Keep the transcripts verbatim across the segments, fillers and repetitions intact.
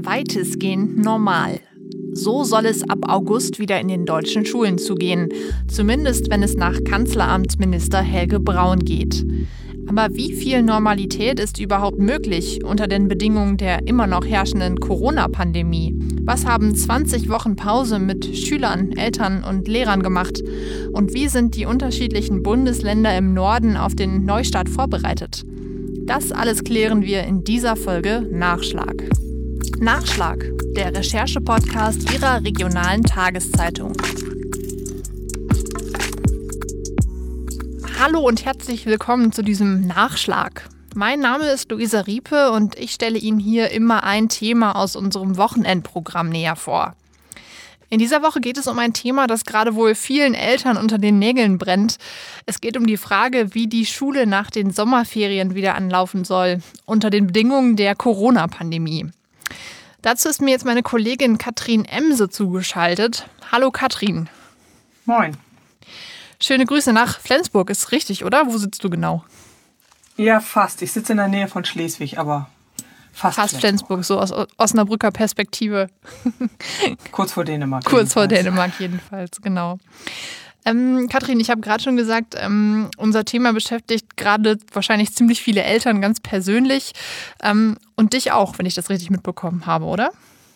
weitestgehend normal. So soll es ab August wieder in den deutschen Schulen zugehen. Zumindest, wenn es nach Kanzleramtsminister Helge Braun geht. Aber wie viel Normalität ist überhaupt möglich unter den Bedingungen der immer noch herrschenden Corona-Pandemie? Was haben zwanzig Wochen Pause mit Schülern, Eltern und Lehrern gemacht? Und wie sind die unterschiedlichen Bundesländer im Norden auf den Neustart vorbereitet? Das alles klären wir in dieser Folge Nachschlag. Nachschlag, der Recherche-Podcast Ihrer regionalen Tageszeitung. Hallo und herzlich willkommen zu diesem Nachschlag. Mein Name ist Luisa Riepe und ich stelle Ihnen hier immer ein Thema aus unserem Wochenendprogramm näher vor. In dieser Woche geht es um ein Thema, das gerade wohl vielen Eltern unter den Nägeln brennt. Es geht um die Frage, wie die Schule nach den Sommerferien wieder anlaufen soll, unter den Bedingungen der Corona-Pandemie. Dazu ist mir jetzt meine Kollegin Katrin Emse zugeschaltet. Hallo Katrin. Moin. Schöne Grüße nach Flensburg, ist richtig, oder? Wo sitzt du genau? Ja, fast. Ich sitze in der Nähe von Schleswig, aber fast, fast Flensburg. Flensburg, so aus Osnabrücker Perspektive. Kurz vor Dänemark. Kurz vor Dänemark jedenfalls, genau. Ähm, Katrin, ich habe gerade schon gesagt, ähm, unser Thema beschäftigt gerade wahrscheinlich ziemlich viele Eltern ganz persönlich ähm, und dich auch, wenn ich das richtig mitbekommen habe, oder?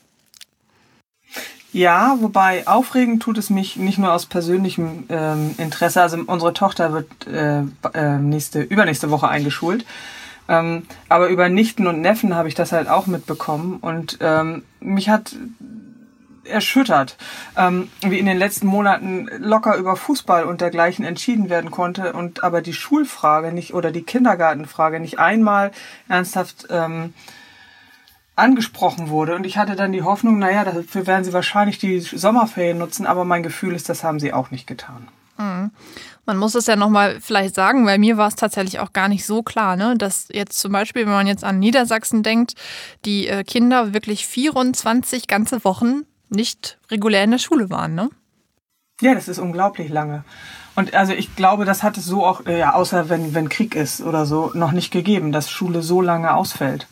Ja, wobei aufregend tut es mich nicht nur aus persönlichem ähm, Interesse. Also unsere Tochter wird äh, äh, nächste, übernächste Woche eingeschult. Ähm, aber über Nichten und Neffen habe ich das halt auch mitbekommen. Und ähm, mich hat erschüttert, ähm, wie in den letzten Monaten locker über Fußball und dergleichen entschieden werden konnte und aber die Schulfrage nicht oder die Kindergartenfrage nicht einmal ernsthaft ähm, angesprochen wurde. Und ich hatte dann die Hoffnung, naja, dafür werden sie wahrscheinlich die Sommerferien nutzen, aber mein Gefühl ist, das haben sie auch nicht getan. Mhm. Man muss es ja nochmal vielleicht sagen, weil mir war es tatsächlich auch gar nicht so klar, ne, dass jetzt zum Beispiel, wenn man jetzt an Niedersachsen denkt, die äh, Kinder wirklich vierundzwanzig ganze Wochen nicht regulär in der Schule waren, ne? Ja, das ist unglaublich lange. Und also ich glaube, das hat es so auch, ja, außer wenn, wenn Krieg ist oder so, noch nicht gegeben, dass Schule so lange ausfällt.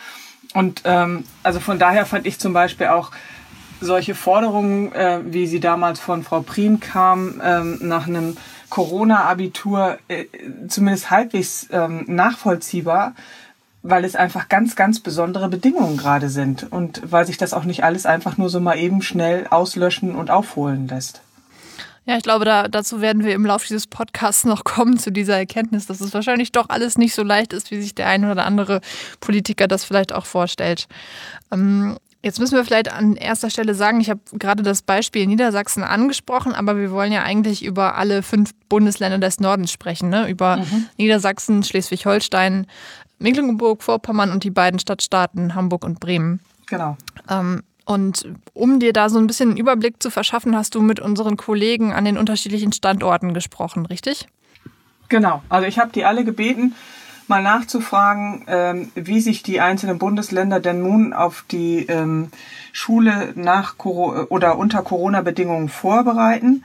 Und ähm, also von daher fand ich zum Beispiel auch solche Forderungen, äh, wie sie damals von Frau Prien kam, ähm, nach einem Corona-Abitur äh, zumindest halbwegs ähm, nachvollziehbar, weil es einfach ganz, ganz besondere Bedingungen gerade sind und weil sich das auch nicht alles einfach nur so mal eben schnell auslöschen und aufholen lässt. Ja, ich glaube, da, dazu werden wir im Laufe dieses Podcasts noch kommen, zu dieser Erkenntnis, dass es wahrscheinlich doch alles nicht so leicht ist, wie sich der eine oder andere Politiker das vielleicht auch vorstellt. Ähm, jetzt müssen wir vielleicht an erster Stelle sagen, ich habe gerade das Beispiel Niedersachsen angesprochen, aber wir wollen ja eigentlich über alle fünf Bundesländer des Nordens sprechen, ne? Über mhm. Niedersachsen, Schleswig-Holstein, Mecklenburg-Vorpommern und die beiden Stadtstaaten Hamburg und Bremen. Genau. Ähm, Und um dir da so ein bisschen einen Überblick zu verschaffen, hast du mit unseren Kollegen an den unterschiedlichen Standorten gesprochen, richtig? Genau. Also ich habe die alle gebeten, mal nachzufragen, ähm, wie sich die einzelnen Bundesländer denn nun auf die ähm, Schule nach Coro- oder unter Corona-Bedingungen vorbereiten.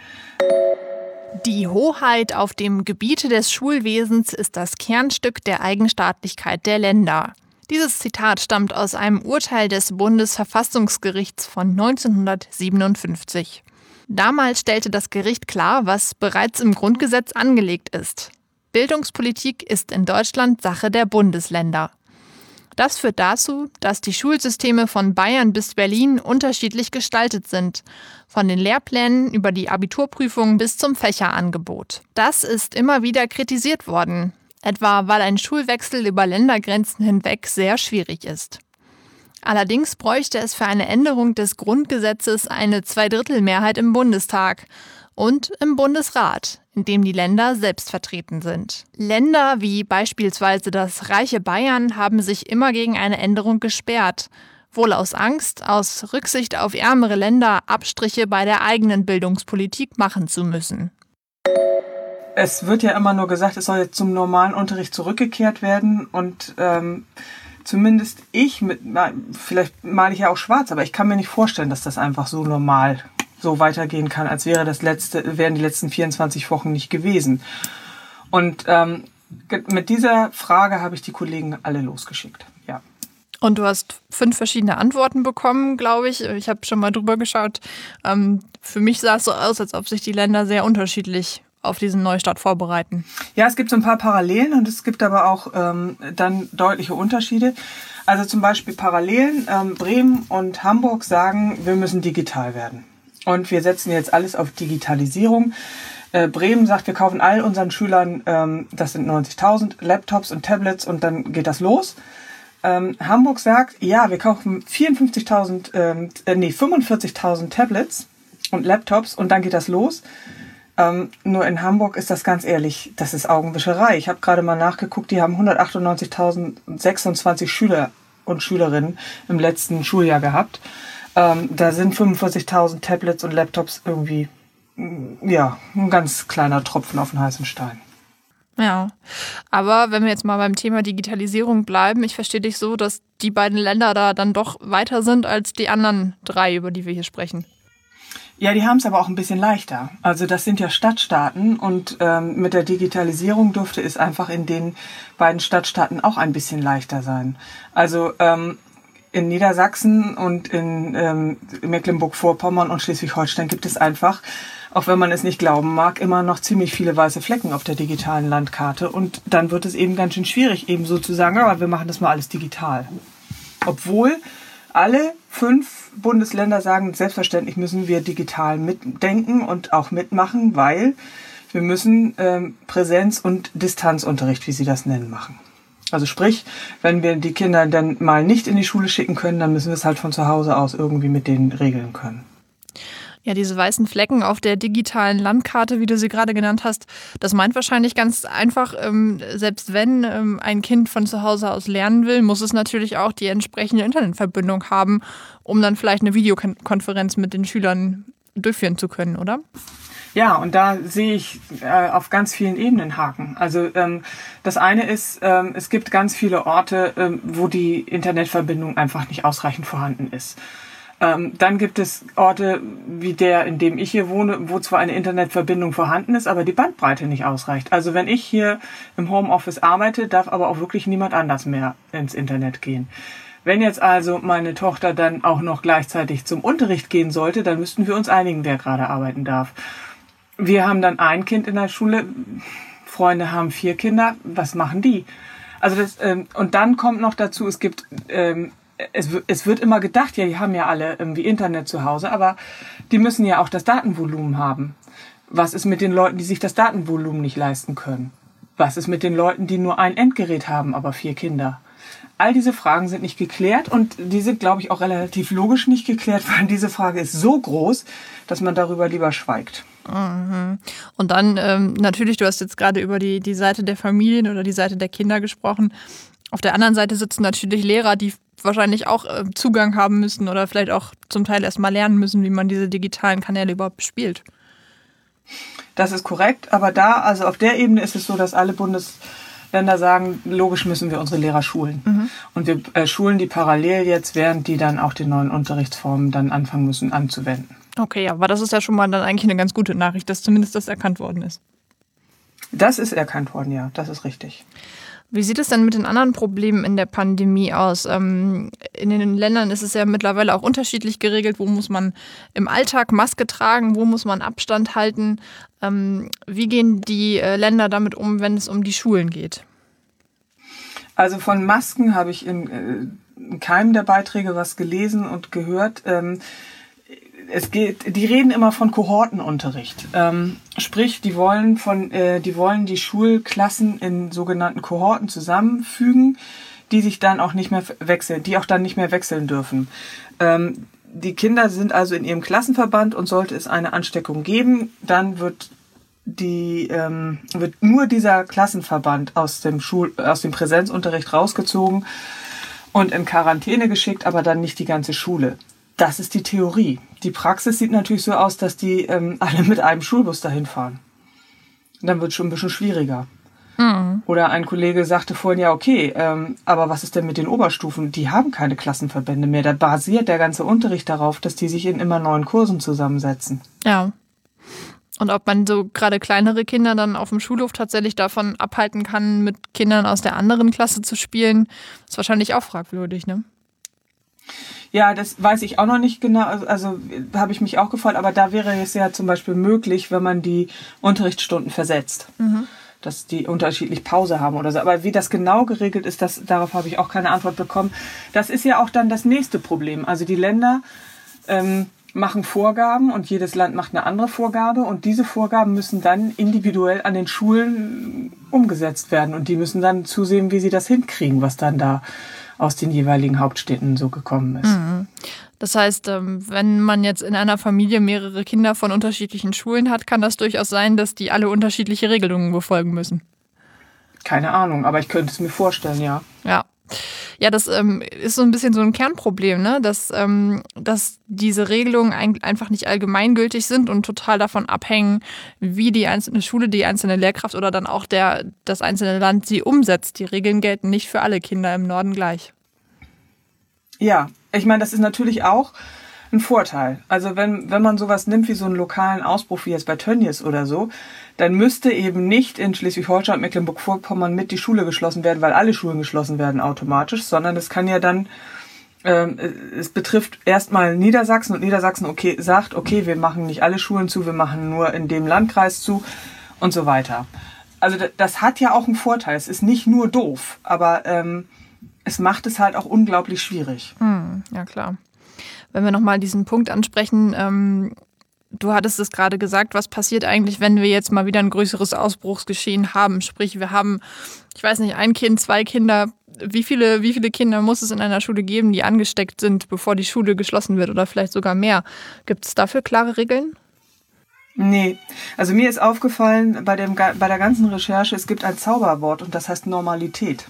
Die Hoheit auf dem Gebiete des Schulwesens ist das Kernstück der Eigenstaatlichkeit der Länder. Dieses Zitat stammt aus einem Urteil des Bundesverfassungsgerichts von neunzehnhundertsiebenundfünfzig. Damals stellte das Gericht klar, was bereits im Grundgesetz angelegt ist. Bildungspolitik ist in Deutschland Sache der Bundesländer. Das führt dazu, dass die Schulsysteme von Bayern bis Berlin unterschiedlich gestaltet sind, von den Lehrplänen über die Abiturprüfungen bis zum Fächerangebot. Das ist immer wieder kritisiert worden. Etwa weil ein Schulwechsel über Ländergrenzen hinweg sehr schwierig ist. Allerdings bräuchte es für eine Änderung des Grundgesetzes eine Zweidrittelmehrheit im Bundestag und im Bundesrat, in dem die Länder selbst vertreten sind. Länder wie beispielsweise das reiche Bayern haben sich immer gegen eine Änderung gesperrt, wohl aus Angst, aus Rücksicht auf ärmere Länder Abstriche bei der eigenen Bildungspolitik machen zu müssen. Es wird ja immer nur gesagt, es soll jetzt zum normalen Unterricht zurückgekehrt werden und ähm, zumindest ich, mit, vielleicht male ich ja auch schwarz, aber ich kann mir nicht vorstellen, dass das einfach so normal so weitergehen kann, als wäre das letzte, wären die letzten vierundzwanzig Wochen nicht gewesen. Und ähm, mit dieser Frage habe ich die Kollegen alle losgeschickt, ja. Und du hast fünf verschiedene Antworten bekommen, glaube ich. Ich habe schon mal drüber geschaut. Ähm, für mich sah es so aus, als ob sich die Länder sehr unterschiedlich auf diesen Neustart vorbereiten. Ja, es gibt so ein paar Parallelen und es gibt aber auch ähm, dann deutliche Unterschiede. Also zum Beispiel Parallelen. Ähm, Bremen und Hamburg sagen, wir müssen digital werden. Und wir setzen jetzt alles auf Digitalisierung. Äh, Bremen sagt, wir kaufen all unseren Schülern, ähm, das sind neunzigtausend, Laptops und Tablets und dann geht das los. Ähm, Hamburg sagt, ja, wir kaufen vierundfünfzigtausend, ähm, äh, nee, fünfundvierzigtausend Tablets und Laptops und dann geht das los. Ähm, nur in Hamburg ist das ganz ehrlich, das ist Augenwischerei. Ich habe gerade mal nachgeguckt, die haben hundertachtundneunzigtausendsechsundzwanzig Schüler und Schülerinnen im letzten Schuljahr gehabt. Ähm, da sind fünfundvierzigtausend Tablets und Laptops irgendwie, ja, ein ganz kleiner Tropfen auf den heißen Stein. Ja, aber wenn wir jetzt mal beim Thema Digitalisierung bleiben, ich verstehe dich so, dass die beiden Länder da dann doch weiter sind als die anderen drei, über die wir hier sprechen. Ja, die haben es aber auch ein bisschen leichter. Also das sind ja Stadtstaaten und ähm, mit der Digitalisierung dürfte es einfach in den beiden Stadtstaaten auch ein bisschen leichter sein. Also ähm, in Niedersachsen und in ähm, Mecklenburg-Vorpommern und Schleswig-Holstein gibt es einfach, auch wenn man es nicht glauben mag, immer noch ziemlich viele weiße Flecken auf der digitalen Landkarte. Und dann wird es eben ganz schön schwierig, eben so zu sagen, aber wir machen das mal alles digital. Obwohl alle fünf Bundesländer sagen, selbstverständlich müssen wir digital mitdenken und auch mitmachen, weil wir müssen ähm, Präsenz- und Distanzunterricht, wie sie das nennen, machen. Also sprich, wenn wir die Kinder dann mal nicht in die Schule schicken können, dann müssen wir es halt von zu Hause aus irgendwie mit denen regeln können. Ja, diese weißen Flecken auf der digitalen Landkarte, wie du sie gerade genannt hast, das meint wahrscheinlich ganz einfach, ähm, selbst wenn ähm, ein Kind von zu Hause aus lernen will, muss es natürlich auch die entsprechende Internetverbindung haben, um dann vielleicht eine Videokonferenz mit den Schülern durchführen zu können, oder? Ja, und da sehe ich äh, auf ganz vielen Ebenen Haken. Also ähm, das eine ist, ähm, es gibt ganz viele Orte, ähm, wo die Internetverbindung einfach nicht ausreichend vorhanden ist. Ähm, dann gibt es Orte wie der, in dem ich hier wohne, wo zwar eine Internetverbindung vorhanden ist, aber die Bandbreite nicht ausreicht. Also wenn ich hier im Homeoffice arbeite, darf aber auch wirklich niemand anders mehr ins Internet gehen. Wenn jetzt also meine Tochter dann auch noch gleichzeitig zum Unterricht gehen sollte, dann müssten wir uns einigen, wer gerade arbeiten darf. Wir haben dann ein Kind in der Schule, Freunde haben vier Kinder, was machen die? Also das, ähm, und dann kommt noch dazu, es gibt, ähm, es, es wird immer gedacht, ja, die haben ja alle irgendwie Internet zu Hause, aber die müssen ja auch das Datenvolumen haben. Was ist mit den Leuten, die sich das Datenvolumen nicht leisten können? Was ist mit den Leuten, die nur ein Endgerät haben, aber vier Kinder? All diese Fragen sind nicht geklärt und die sind, glaube ich, auch relativ logisch nicht geklärt, weil diese Frage ist so groß, dass man darüber lieber schweigt. Mhm. Und dann ähm, natürlich, du hast jetzt gerade über die, die Seite der Familien oder die Seite der Kinder gesprochen. Auf der anderen Seite sitzen natürlich Lehrer, die wahrscheinlich auch äh, Zugang haben müssen oder vielleicht auch zum Teil erst mal lernen müssen, wie man diese digitalen Kanäle überhaupt bespielt. Das ist korrekt, aber da, also auf der Ebene ist es so, dass alle Bundesländer sagen, logisch müssen wir unsere Lehrer schulen. Mhm. Und wir äh, schulen die parallel jetzt, während die dann auch die neuen Unterrichtsformen dann anfangen müssen anzuwenden. Okay, aber das ist ja schon mal dann eigentlich eine ganz gute Nachricht, dass zumindest das erkannt worden ist. Das ist erkannt worden, ja, das ist richtig. Wie sieht es denn mit den anderen Problemen in der Pandemie aus? Ähm, in den Ländern ist es ja mittlerweile auch unterschiedlich geregelt. Wo muss man im Alltag Maske tragen? Wo muss man Abstand halten? Ähm, wie gehen die äh, Länder damit um, wenn es um die Schulen geht? Also von Masken habe ich in, äh, in keinem der Beiträge was gelesen und gehört. Ähm, Es geht, die reden immer von Kohortenunterricht. Ähm, sprich, die wollen von, äh, die wollen die Schulklassen in sogenannten Kohorten zusammenfügen, die sich dann auch nicht mehr wechseln, die auch dann nicht mehr wechseln dürfen. Ähm, die Kinder sind also in ihrem Klassenverband und sollte es eine Ansteckung geben, dann wird die, ähm, wird nur dieser Klassenverband aus dem Schul, aus dem Präsenzunterricht rausgezogen und in Quarantäne geschickt, aber dann nicht die ganze Schule. Das ist die Theorie. Die Praxis sieht natürlich so aus, dass die ähm, alle mit einem Schulbus dahin fahren. Dann wird es schon ein bisschen schwieriger. Mhm. Oder ein Kollege sagte vorhin, ja okay, ähm, aber was ist denn mit den Oberstufen? Die haben keine Klassenverbände mehr. Da basiert der ganze Unterricht darauf, dass die sich in immer neuen Kursen zusammensetzen. Ja. Und ob man so gerade kleinere Kinder dann auf dem Schulhof tatsächlich davon abhalten kann, mit Kindern aus der anderen Klasse zu spielen, ist wahrscheinlich auch fragwürdig, ne? Ja, das weiß ich auch noch nicht genau, also, also habe ich mich auch gefreut, aber da wäre es ja zum Beispiel möglich, wenn man die Unterrichtsstunden versetzt, mhm. dass die unterschiedlich Pause haben oder so. Aber wie das genau geregelt ist, das, darauf habe ich auch keine Antwort bekommen. Das ist ja auch dann das nächste Problem. Also die Länder ähm, machen Vorgaben und jedes Land macht eine andere Vorgabe und diese Vorgaben müssen dann individuell an den Schulen umgesetzt werden und die müssen dann zusehen, wie sie das hinkriegen, was dann da aus den jeweiligen Hauptstädten so gekommen ist. Das heißt, wenn man jetzt in einer Familie mehrere Kinder von unterschiedlichen Schulen hat, kann das durchaus sein, dass die alle unterschiedliche Regelungen befolgen müssen. Keine Ahnung, aber ich könnte es mir vorstellen, ja. Ja. Ja, das ähm, ist so ein bisschen so ein Kernproblem, ne? dass, ähm, dass diese Regelungen ein, einfach nicht allgemeingültig sind und total davon abhängen, wie die einzelne Schule, die einzelne Lehrkraft oder dann auch der, das einzelne Land sie umsetzt. Die Regeln gelten nicht für alle Kinder im Norden gleich. Ja, ich meine, das ist natürlich auch ein Vorteil. Also wenn, wenn man sowas nimmt wie so einen lokalen Ausbruch wie jetzt bei Tönnies oder so, dann müsste eben nicht in Schleswig-Holstein und Mecklenburg-Vorpommern mit die Schule geschlossen werden, weil alle Schulen geschlossen werden automatisch, sondern es kann ja dann, ähm, es betrifft erstmal Niedersachsen und Niedersachsen okay, sagt, okay, wir machen nicht alle Schulen zu, wir machen nur in dem Landkreis zu und so weiter. Also das hat ja auch einen Vorteil. Es ist nicht nur doof, aber ähm, es macht es halt auch unglaublich schwierig. Hm, ja, klar. Wenn wir nochmal diesen Punkt ansprechen, ähm, du hattest es gerade gesagt, was passiert eigentlich, wenn wir jetzt mal wieder ein größeres Ausbruchsgeschehen haben? Sprich, wir haben, ich weiß nicht, ein Kind, zwei Kinder. Wie viele, wie viele Kinder muss es in einer Schule geben, die angesteckt sind, bevor die Schule geschlossen wird oder vielleicht sogar mehr? Gibt es dafür klare Regeln? Nee, also mir ist aufgefallen bei, dem, bei der ganzen Recherche, es gibt ein Zauberwort und das heißt Normalität.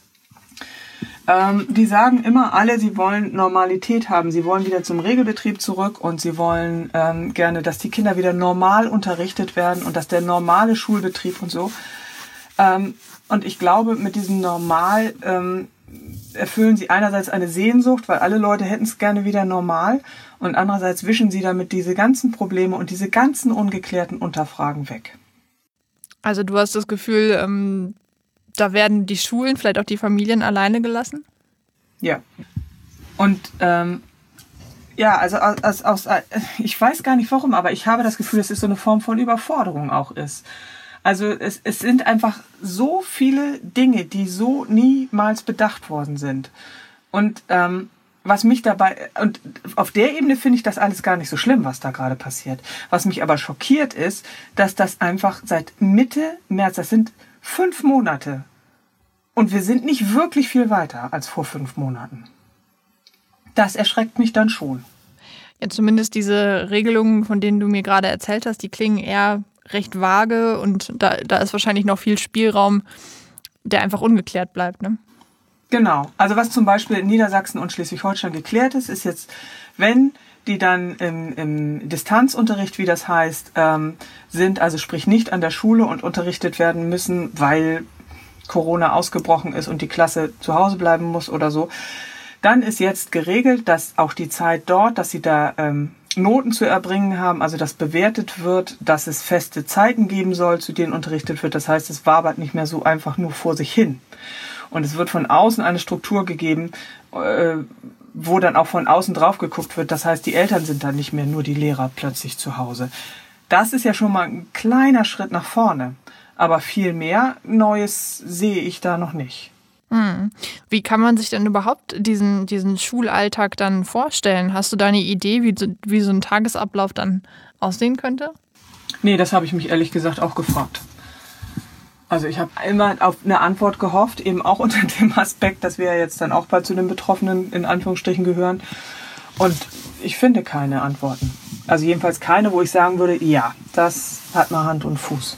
Ähm, die sagen immer alle, sie wollen Normalität haben. Sie wollen wieder zum Regelbetrieb zurück und sie wollen ähm, gerne, dass die Kinder wieder normal unterrichtet werden und dass der normale Schulbetrieb und so. Ähm, und ich glaube, mit diesem Normal ähm, erfüllen sie einerseits eine Sehnsucht, weil alle Leute hätten es gerne wieder normal und andererseits wischen sie damit diese ganzen Probleme und diese ganzen ungeklärten Unterfragen weg. Also du hast das Gefühl, ähm da werden die Schulen, vielleicht auch die Familien alleine gelassen? Ja. Und ähm, ja, also aus, aus, aus, ich weiß gar nicht warum, aber ich habe das Gefühl, dass es so eine Form von Überforderung auch ist. Also es, es sind einfach so viele Dinge, die so niemals bedacht worden sind. Und ähm, was mich dabei, und auf der Ebene finde ich das alles gar nicht so schlimm, was da gerade passiert. Was mich aber schockiert ist, dass das einfach seit Mitte März, das sind Fünf Monate. Und wir sind nicht wirklich viel weiter als vor fünf Monaten. Das erschreckt mich dann schon. Ja, zumindest diese Regelungen, von denen du mir gerade erzählt hast, die klingen eher recht vage und da, da ist wahrscheinlich noch viel Spielraum, der einfach ungeklärt bleibt, ne? Genau. Also was zum Beispiel in Niedersachsen und Schleswig-Holstein geklärt ist, ist jetzt, wenn die dann im, im Distanzunterricht, wie das heißt, ähm, sind, also sprich nicht an der Schule und unterrichtet werden müssen, weil Corona ausgebrochen ist und die Klasse zu Hause bleiben muss oder so. Dann ist jetzt geregelt, dass auch die Zeit dort, dass sie da ähm, Noten zu erbringen haben, also dass bewertet wird, dass es feste Zeiten geben soll, zu denen unterrichtet wird. Das heißt, es wabert nicht mehr so einfach nur vor sich hin. Und es wird von außen eine Struktur gegeben, äh, wo dann auch von außen drauf geguckt wird. Das heißt, die Eltern sind dann nicht mehr nur die Lehrer plötzlich zu Hause. Das ist ja schon mal ein kleiner Schritt nach vorne. Aber viel mehr Neues sehe ich da noch nicht. Hm. Wie kann man sich denn überhaupt diesen, diesen Schulalltag dann vorstellen? Hast du da eine Idee, wie so, wie so ein Tagesablauf dann aussehen könnte? Nee, das habe ich mich ehrlich gesagt auch gefragt. Also ich habe immer auf eine Antwort gehofft, eben auch unter dem Aspekt, dass wir ja jetzt dann auch bald zu den Betroffenen in Anführungsstrichen gehören. Und ich finde keine Antworten. Also jedenfalls keine, wo ich sagen würde, ja, das hat mal Hand und Fuß.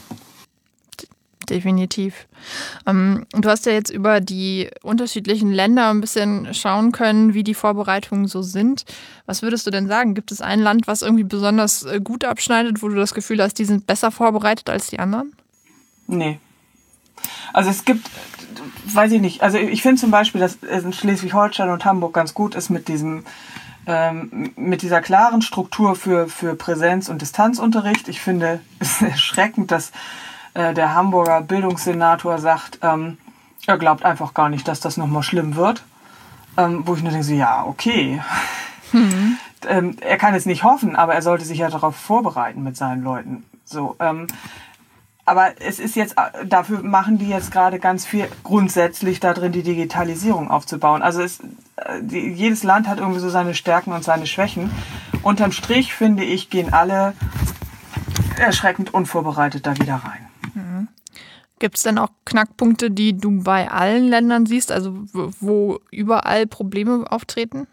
Definitiv. Ähm, du hast ja jetzt über die unterschiedlichen Länder ein bisschen schauen können, wie die Vorbereitungen so sind. Was würdest du denn sagen? Gibt es ein Land, was irgendwie besonders gut abschneidet, wo du das Gefühl hast, die sind besser vorbereitet als die anderen? Nee. Also es gibt, weiß ich nicht, also ich finde zum Beispiel, dass in Schleswig-Holstein und Hamburg ganz gut ist mit diesem ähm, mit dieser klaren Struktur für, für Präsenz- und Distanzunterricht. Ich finde es erschreckend, dass äh, der Hamburger Bildungssenator sagt, ähm, er glaubt einfach gar nicht, dass das nochmal schlimm wird. Ähm, wo ich nur denke, so, ja, okay. Mhm. ähm, er kann es nicht hoffen, aber er sollte sich ja darauf vorbereiten mit seinen Leuten. So, ähm, aber es ist jetzt, dafür machen die jetzt gerade ganz viel grundsätzlich da drin, die Digitalisierung aufzubauen. Also es, die, jedes Land hat irgendwie so seine Stärken und seine Schwächen. Unterm Strich, finde ich, gehen alle erschreckend unvorbereitet da wieder rein. Mhm. Gibt es denn auch Knackpunkte, die du bei allen Ländern siehst, also wo überall Probleme auftreten?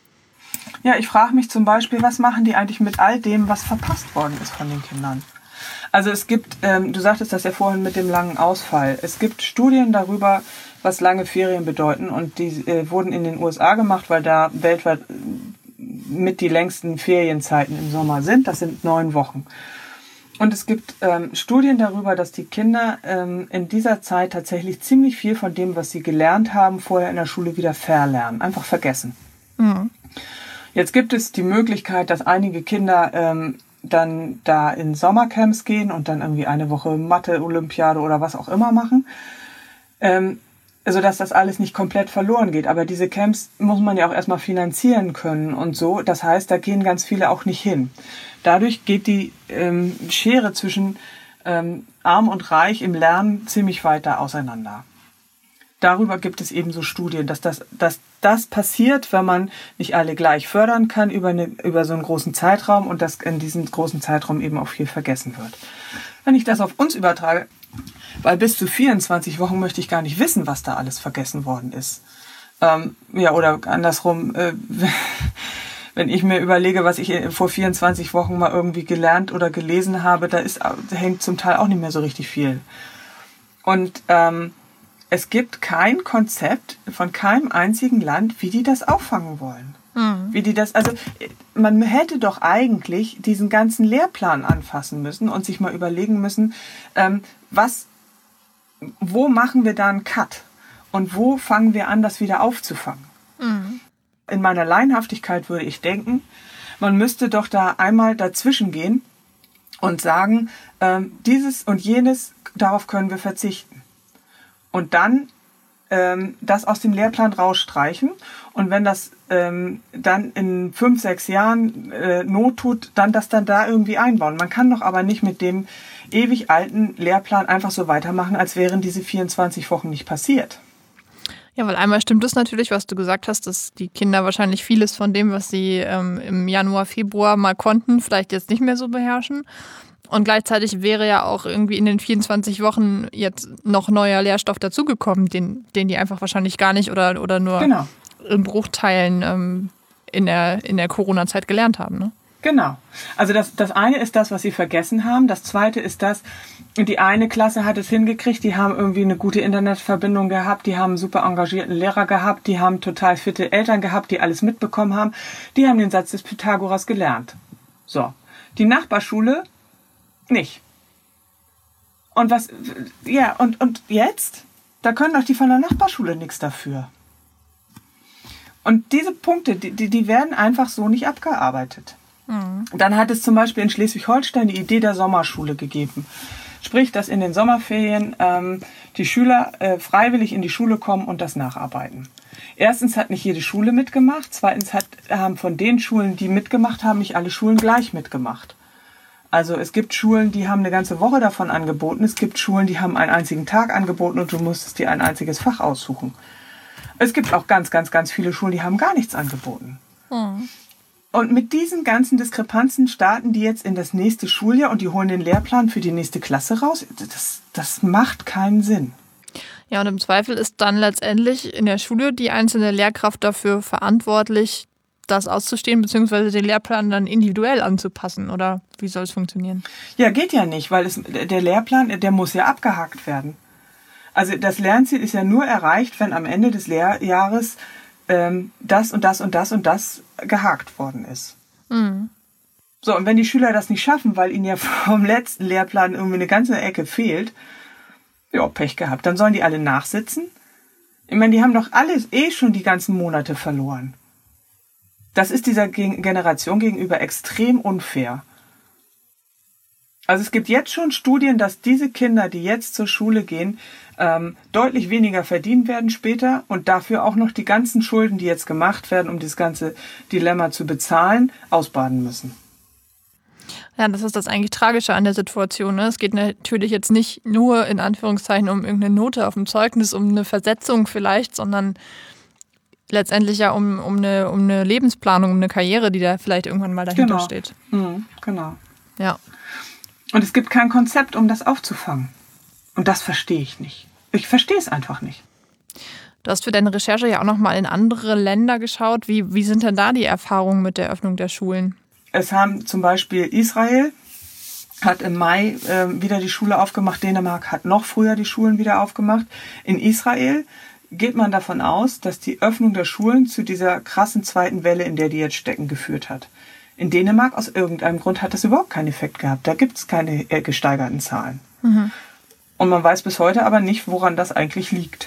Ja, ich frage mich zum Beispiel, was machen die eigentlich mit all dem, was verpasst worden ist von den Kindern? Also es gibt, ähm, du sagtest das ja vorhin mit dem langen Ausfall, es gibt Studien darüber, was lange Ferien bedeuten und die äh, wurden in den U S A gemacht, weil da weltweit mit die längsten Ferienzeiten im Sommer sind, das sind neun Wochen. Und es gibt ähm, Studien darüber, dass die Kinder ähm, in dieser Zeit tatsächlich ziemlich viel von dem, was sie gelernt haben, vorher in der Schule wieder verlernen, einfach vergessen. Mhm. Jetzt gibt es die Möglichkeit, dass einige Kinder ähm, dann da in Sommercamps gehen und dann irgendwie eine Woche Mathe-Olympiade oder was auch immer machen, ähm, sodass das alles nicht komplett verloren geht. Aber diese Camps muss man ja auch erstmal finanzieren können und so. Das heißt, da gehen ganz viele auch nicht hin. Dadurch geht die ähm, Schere zwischen ähm, Arm und Reich im Lernen ziemlich weiter auseinander. Darüber gibt es eben so Studien, dass das, dass das passiert, wenn man nicht alle gleich fördern kann über, eine, über so einen großen Zeitraum und dass in diesem großen Zeitraum eben auch viel vergessen wird. Wenn ich das auf uns übertrage, weil bis zu vierundzwanzig Wochen möchte ich gar nicht wissen, was da alles vergessen worden ist. Ähm, ja, oder andersrum, äh, wenn ich mir überlege, was ich vor vierundzwanzig Wochen mal irgendwie gelernt oder gelesen habe, da ist, da hängt zum Teil auch nicht mehr so richtig viel. Und ähm, es gibt kein Konzept von keinem einzigen Land, wie die das auffangen wollen. Mhm. Wie die das, also man hätte doch eigentlich diesen ganzen Lehrplan anfassen müssen und sich mal überlegen müssen, ähm, was, wo machen wir da einen Cut und wo fangen wir an, das wieder aufzufangen. Mhm. In meiner Laienhaftigkeit würde ich denken, man müsste doch da einmal dazwischen gehen und sagen, ähm, dieses und jenes, darauf können wir verzichten. Und dann ähm, das aus dem Lehrplan rausstreichen. Und wenn das ähm, dann in fünf, sechs Jahren äh, Not tut, dann das dann da irgendwie einbauen. Man kann doch aber nicht mit dem ewig alten Lehrplan einfach so weitermachen, als wären diese vierundzwanzig Wochen nicht passiert. Ja, weil einmal stimmt es natürlich, was du gesagt hast, dass die Kinder wahrscheinlich vieles von dem, was sie ähm, im Januar, Februar mal konnten, vielleicht jetzt nicht mehr so beherrschen. Und gleichzeitig wäre ja auch irgendwie in den vierundzwanzig Wochen jetzt noch neuer Lehrstoff dazugekommen, den, den die einfach wahrscheinlich gar nicht oder, oder nur genau. in Bruchteilen ähm, in der, in der Corona-Zeit gelernt haben. Ne? Genau. Also das, das eine ist das, was sie vergessen haben. Das zweite ist das, die eine Klasse hat es hingekriegt, die haben irgendwie eine gute Internetverbindung gehabt, die haben einen super engagierten Lehrer gehabt, die haben total fitte Eltern gehabt, die alles mitbekommen haben. Die haben den Satz des Pythagoras gelernt. So. Die Nachbarschule nicht. Und was, ja, und, und jetzt? Da können doch die von der Nachbarschule nichts dafür. Und diese Punkte, die, die werden einfach so nicht abgearbeitet. Mhm. Dann hat es zum Beispiel in Schleswig-Holstein die Idee der Sommerschule gegeben. Sprich, dass in den Sommerferien ähm, die Schüler äh, freiwillig in die Schule kommen und das nacharbeiten. Erstens hat nicht jede Schule mitgemacht. Zweitens hat, haben von den Schulen, die mitgemacht haben, nicht alle Schulen gleich mitgemacht. Also es gibt Schulen, die haben eine ganze Woche davon angeboten. Es gibt Schulen, die haben einen einzigen Tag angeboten und du musstest dir ein einziges Fach aussuchen. Es gibt auch ganz, ganz, ganz viele Schulen, die haben gar nichts angeboten. Hm. Und mit diesen ganzen Diskrepanzen starten die jetzt in das nächste Schuljahr und die holen den Lehrplan für die nächste Klasse raus. Das, das macht keinen Sinn. Ja, und im Zweifel ist dann letztendlich in der Schule die einzelne Lehrkraft dafür verantwortlich, das auszustehen, beziehungsweise den Lehrplan dann individuell anzupassen, oder wie soll es funktionieren? Ja, geht ja nicht, weil es, der Lehrplan, der muss ja abgehakt werden. Also das Lernziel ist ja nur erreicht, wenn am Ende des Lehrjahres ähm, das und das und das und das gehakt worden ist. Mhm. So, und wenn die Schüler das nicht schaffen, weil ihnen ja vom letzten Lehrplan irgendwie eine ganze Ecke fehlt, ja, Pech gehabt, dann sollen die alle nachsitzen. Ich meine, die haben doch alles eh schon die ganzen Monate verloren. Das ist dieser Generation gegenüber extrem unfair. Also es gibt jetzt schon Studien, dass diese Kinder, die jetzt zur Schule gehen, ähm, deutlich weniger verdienen werden später und dafür auch noch die ganzen Schulden, die jetzt gemacht werden, um dieses ganze Dilemma zu bezahlen, ausbaden müssen. Ja, das ist das eigentlich Tragische an der Situation. Ne? Es geht natürlich jetzt nicht nur in Anführungszeichen um irgendeine Note auf dem Zeugnis, um eine Versetzung vielleicht, sondern letztendlich ja um, um, eine, um eine Lebensplanung, um eine Karriere, die da vielleicht irgendwann mal dahinter genau. steht. Mhm, genau. Ja. Und es gibt kein Konzept, um das aufzufangen. Und das verstehe ich nicht. Ich verstehe es einfach nicht. Du hast für deine Recherche ja auch nochmal in andere Länder geschaut. Wie, wie sind denn da die Erfahrungen mit der Öffnung der Schulen? Es haben zum Beispiel Israel hat im Mai äh, wieder die Schule aufgemacht. Dänemark hat noch früher die Schulen wieder aufgemacht. In Israel geht man davon aus, dass die Öffnung der Schulen zu dieser krassen zweiten Welle, in der die jetzt stecken, geführt hat. In Dänemark aus irgendeinem Grund hat das überhaupt keinen Effekt gehabt. Da gibt es keine äh, gesteigerten Zahlen. Mhm. Und man weiß bis heute aber nicht, woran das eigentlich liegt.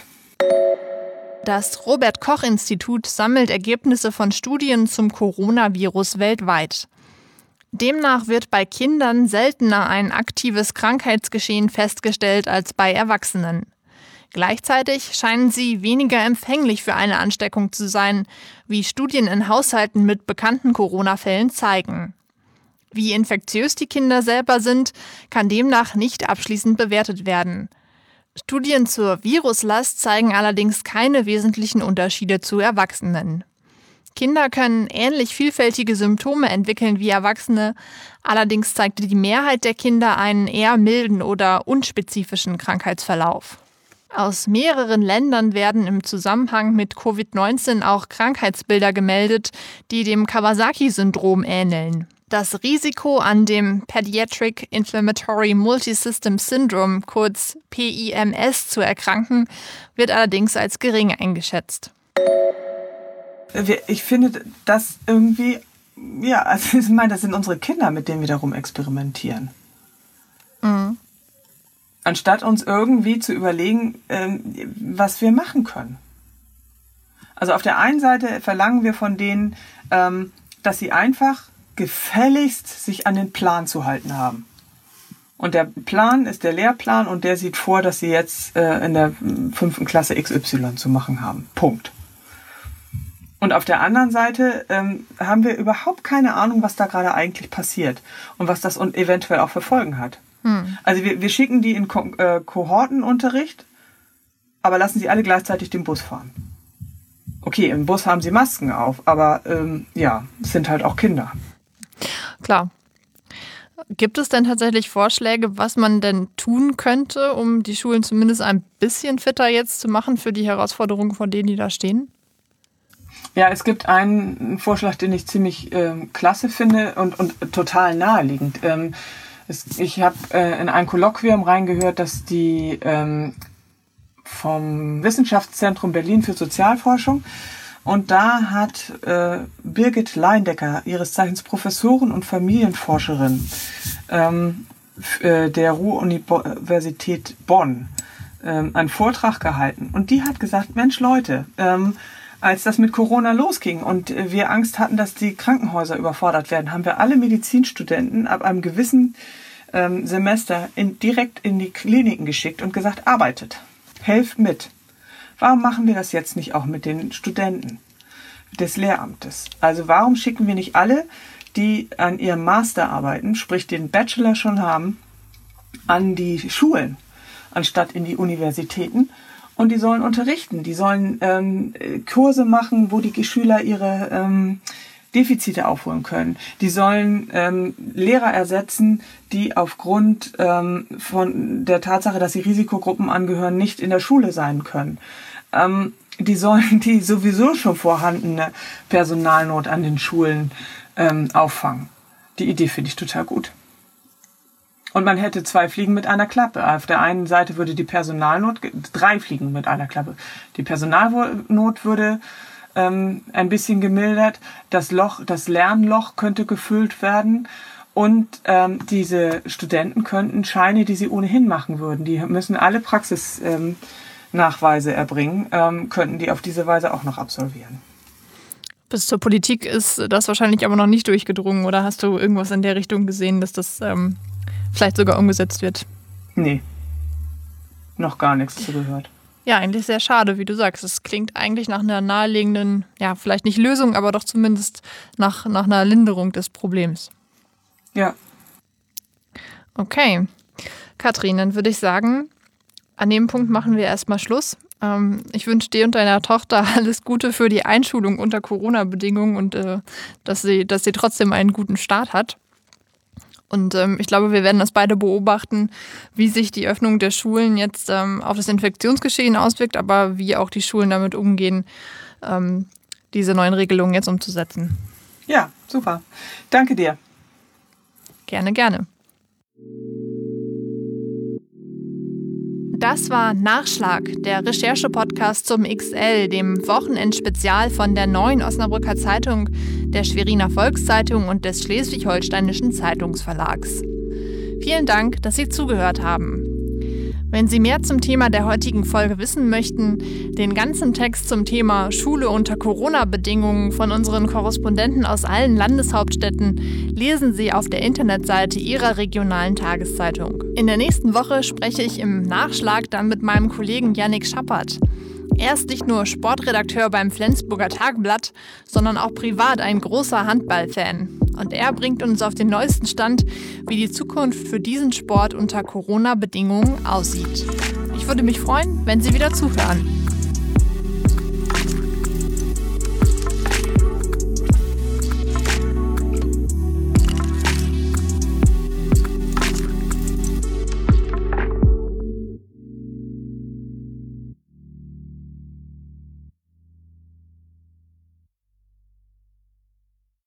Das Robert-Koch-Institut sammelt Ergebnisse von Studien zum Coronavirus weltweit. Demnach wird bei Kindern seltener ein aktives Krankheitsgeschehen festgestellt als bei Erwachsenen. Gleichzeitig scheinen sie weniger empfänglich für eine Ansteckung zu sein, wie Studien in Haushalten mit bekannten Corona-Fällen zeigen. Wie infektiös die Kinder selber sind, kann demnach nicht abschließend bewertet werden. Studien zur Viruslast zeigen allerdings keine wesentlichen Unterschiede zu Erwachsenen. Kinder können ähnlich vielfältige Symptome entwickeln wie Erwachsene, allerdings zeigte die Mehrheit der Kinder einen eher milden oder unspezifischen Krankheitsverlauf. Aus mehreren Ländern werden im Zusammenhang mit Covid neunzehn auch Krankheitsbilder gemeldet, die dem Kawasaki-Syndrom ähneln. Das Risiko, an dem Pediatric Inflammatory Multisystem Syndrome, kurz P I M S, zu erkranken, wird allerdings als gering eingeschätzt. Ich finde das irgendwie, ja, also ich meine, das sind unsere Kinder, mit denen wir darum experimentieren. Mhm. Anstatt uns irgendwie zu überlegen, was wir machen können. Also auf der einen Seite verlangen wir von denen, dass sie einfach gefälligst sich an den Plan zu halten haben. Und der Plan ist der Lehrplan und der sieht vor, dass sie jetzt in der fünften Klasse X Y zu machen haben. Punkt. Und auf der anderen Seite ähm, haben wir überhaupt keine Ahnung, was da gerade eigentlich passiert und was das und eventuell auch für Folgen hat. Hm. Also wir, wir schicken die in Ko- äh, Kohortenunterricht, aber lassen sie alle gleichzeitig den Bus fahren. Okay, im Bus haben sie Masken auf, aber ähm, ja, es sind halt auch Kinder. Klar. Gibt es denn tatsächlich Vorschläge, was man denn tun könnte, um die Schulen zumindest ein bisschen fitter jetzt zu machen für die Herausforderungen, vor denen die da stehen? Ja, es gibt einen Vorschlag, den ich ziemlich ähm, klasse finde und, und total naheliegend. Ähm, es, ich habe äh, in ein Kolloquium reingehört, dass die ähm, vom Wissenschaftszentrum Berlin für Sozialforschung und da hat äh, Birgit Leindecker, ihres Zeichens Professorin und Familienforscherin ähm, äh, der Ruhr-Universität Bonn, ähm, einen Vortrag gehalten. Und die hat gesagt, Mensch Leute, ähm, als das mit Corona losging und wir Angst hatten, dass die Krankenhäuser überfordert werden, haben wir alle Medizinstudenten ab einem gewissen ähm, Semester in, direkt in die Kliniken geschickt und gesagt, arbeitet, helft mit. Warum machen wir das jetzt nicht auch mit den Studenten des Lehramtes? Also warum schicken wir nicht alle, die an ihrem Master arbeiten, sprich den Bachelor schon haben, an die Schulen, anstatt in die Universitäten? Und die sollen unterrichten, die sollen ähm, Kurse machen, wo die Schüler ihre ähm, Defizite aufholen können. Die sollen ähm, Lehrer ersetzen, die aufgrund ähm, von der Tatsache, dass sie Risikogruppen angehören, nicht in der Schule sein können. Ähm, die sollen die sowieso schon vorhandene Personalnot an den Schulen ähm, auffangen. Die Idee finde ich total gut. Und man hätte zwei Fliegen mit einer Klappe. Auf der einen Seite würde die Personalnot, drei Fliegen mit einer Klappe. Die Personalnot würde ähm, ein bisschen gemildert. Das Loch, das Lernloch könnte gefüllt werden. Und ähm, diese Studenten könnten Scheine, die sie ohnehin machen würden, die müssen alle Praxisnachweise ähm, erbringen, ähm, könnten die auf diese Weise auch noch absolvieren. Bis zur Politik ist das wahrscheinlich aber noch nicht durchgedrungen, oder hast du irgendwas in der Richtung gesehen, dass das ähm, vielleicht sogar umgesetzt wird? Nee, noch gar nichts zu gehört. Ja, eigentlich sehr schade, wie du sagst. Es klingt eigentlich nach einer naheliegenden, ja, vielleicht nicht Lösung, aber doch zumindest nach, nach einer Linderung des Problems. Ja. Okay. Katrin, dann würde ich sagen, an dem Punkt machen wir erstmal Schluss. Ähm, ich wünsche dir und deiner Tochter alles Gute für die Einschulung unter Corona-Bedingungen und äh, dass sie, dass sie trotzdem einen guten Start hat. Und ähm, ich glaube, wir werden das beide beobachten, wie sich die Öffnung der Schulen jetzt ähm, auf das Infektionsgeschehen auswirkt, aber wie auch die Schulen damit umgehen, ähm, diese neuen Regelungen jetzt umzusetzen. Ja, super. Danke dir. Gerne, gerne. Das war Nachschlag, der Recherche-Podcast zum X L, dem Wochenendspezial von der Neuen Osnabrücker Zeitung, der Schweriner Volkszeitung und des Schleswig-Holsteinischen Zeitungsverlags. Vielen Dank, dass Sie zugehört haben. Wenn Sie mehr zum Thema der heutigen Folge wissen möchten, den ganzen Text zum Thema Schule unter Corona-Bedingungen von unseren Korrespondenten aus allen Landeshauptstädten lesen Sie auf der Internetseite Ihrer regionalen Tageszeitung. In der nächsten Woche spreche ich im Nachschlag dann mit meinem Kollegen Yannick Schappert. Er ist nicht nur Sportredakteur beim Flensburger Tagblatt, sondern auch privat ein großer Handballfan. Und er bringt uns auf den neuesten Stand, wie die Zukunft für diesen Sport unter Corona-Bedingungen aussieht. Ich würde mich freuen, wenn Sie wieder zuhören.